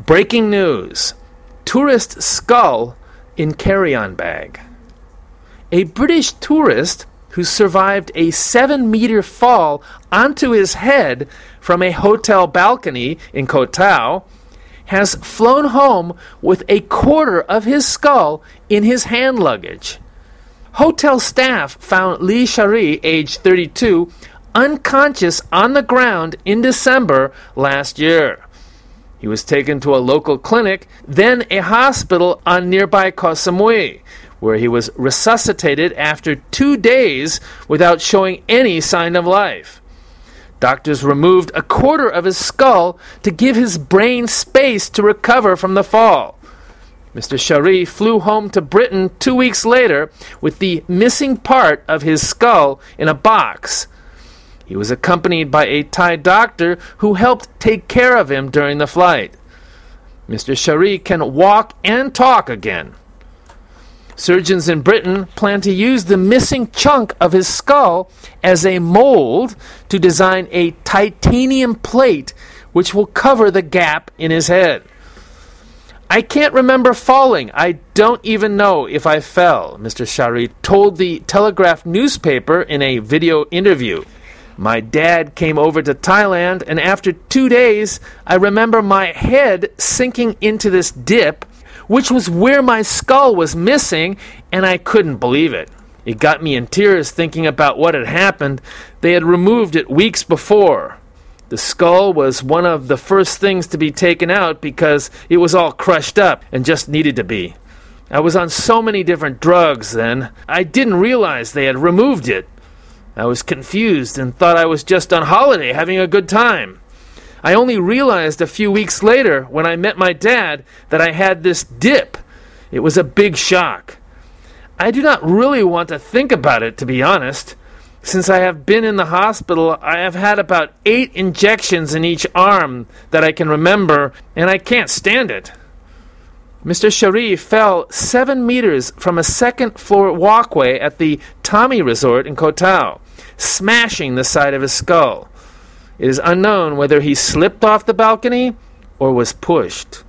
Breaking news. Tourist skull in carry-on bag. A British tourist who survived a 7-meter fall onto his head from a hotel balcony in Koh Tao has flown home with a quarter of his skull in his hand luggage. Hotel staff found Li Shari, age 32, unconscious on the ground in December last year. He was taken to a local clinic, then a hospital on nearby Koh Samui, where he was resuscitated after 2 days without showing any sign of life. Doctors removed a quarter of his skull to give his brain space to recover from the fall. Mr. Shari flew home to Britain 2 weeks later with the missing part of his skull in a box. He was accompanied by a Thai doctor who helped take care of him during the flight. Mr. Shari can walk and talk again. Surgeons in Britain plan to use the missing chunk of his skull as a mold to design a titanium plate which will cover the gap in his head. I can't remember falling. I don't even know if I fell, Mr. Shari told the Telegraph newspaper in a video interview. My dad came over to Thailand, and after 2 days, I remember my head sinking into this dip, which was where my skull was missing, and I couldn't believe it. It got me in tears thinking about what had happened. They had removed it weeks before. The skull was one of the first things to be taken out because it was all crushed up and just needed to be. I was on so many different drugs then. I didn't realize they had removed it. I was confused and thought I was just on holiday having a good time. I only realized a few weeks later when I met my dad that I had this dip. It was a big shock. I do not really want to think about it, to be honest. Since I have been in the hospital, I have had about 8 injections in each arm that I can remember, and I can't stand it. Mr. Shari fell 7 meters from a second-floor walkway at the Tommy Resort in Koh Tao, smashing the side of his skull. It is unknown whether he slipped off the balcony or was pushed.